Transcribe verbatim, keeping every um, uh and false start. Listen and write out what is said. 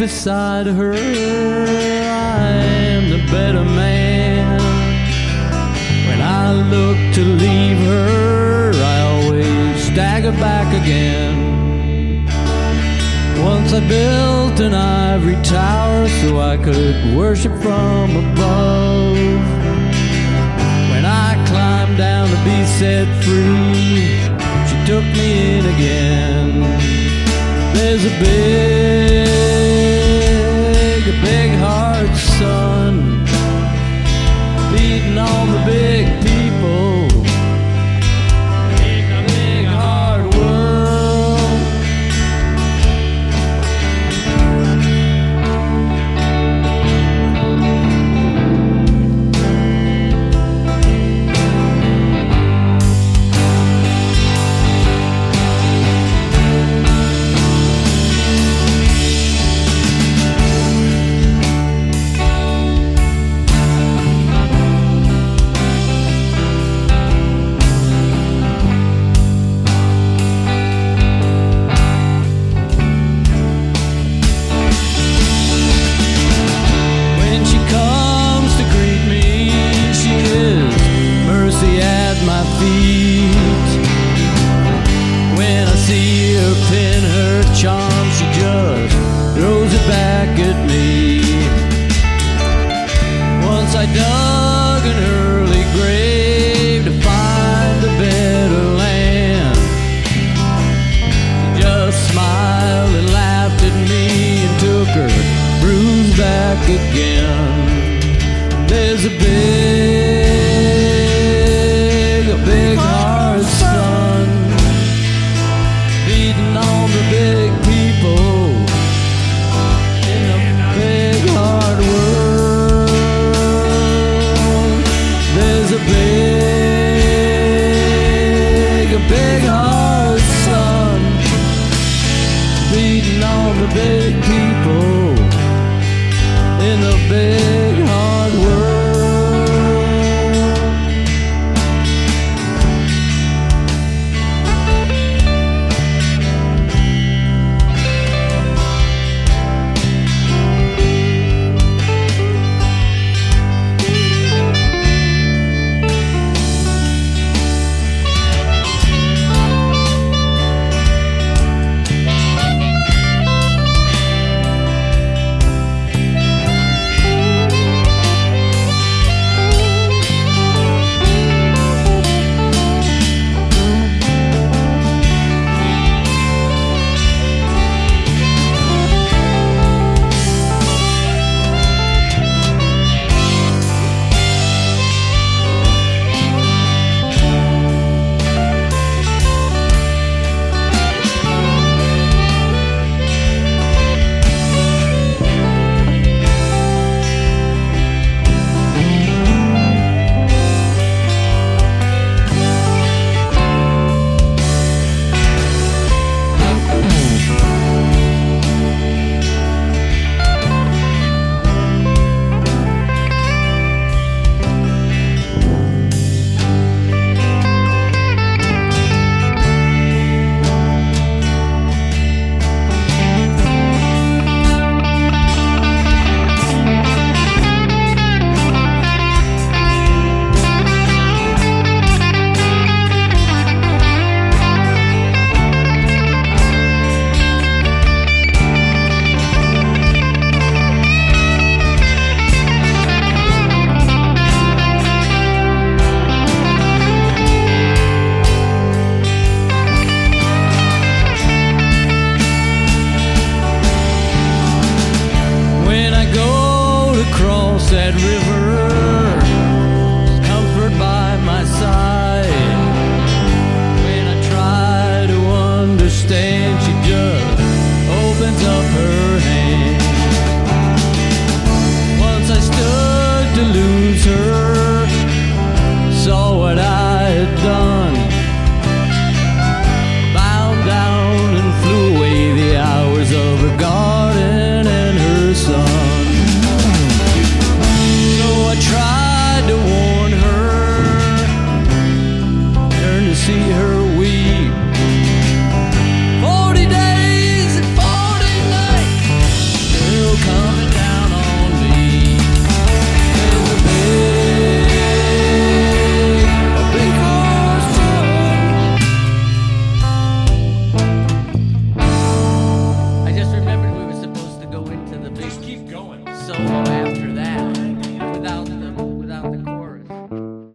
beside her, I am the better man. When I look to leave her, I always stagger back again. Once I built an ivory tower so I could worship from above. When I climbed down to be set free, she took me in again. There's a big, a big heart sun beating on the big people in a big hard world. My feet, when I see her pin her charm